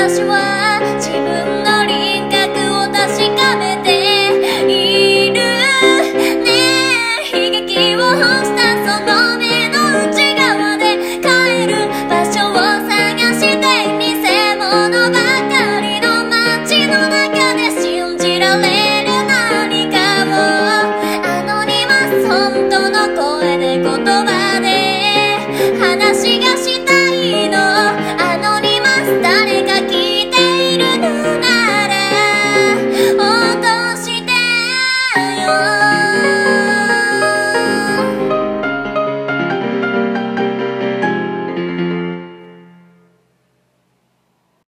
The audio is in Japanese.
私は自分の輪郭を確かめているね。悲劇をしたその目の内側で帰る場所を探して偽物ばかりの街の中で信じられる何かをアノニマス本当の声で言葉で話がした